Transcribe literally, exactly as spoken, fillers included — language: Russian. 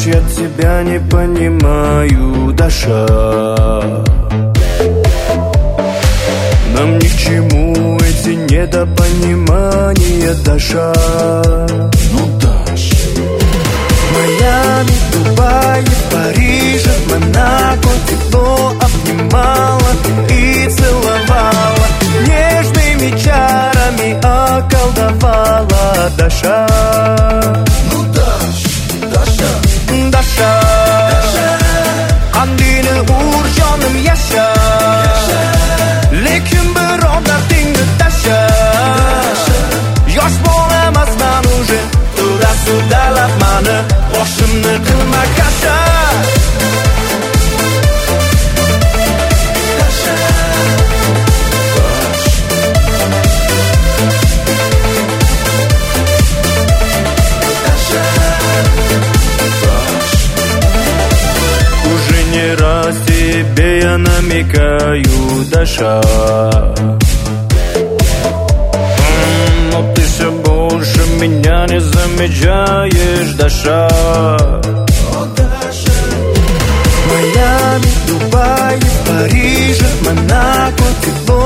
Знаешь, я тебя не понимаю, Даша. Нам ни к чему эти недопонимания, Даша. Ну, Даша. Майами, Дубае, Париже, Монако тепло обнимала и целовала, нежными чарами околдовала, Даша. Ну, Даша, Даша, Даша, qandayni urjonim yasha, lekin biror dardingni tasha. Yosh bola emasman уже, turasi dalab mani, boshimni qilma kasha. Уже не раз тебе я намекаю, Даша. Но ты все больше меня не замечаешь, Даша. Майами, Дубае, Париже, Монако тепло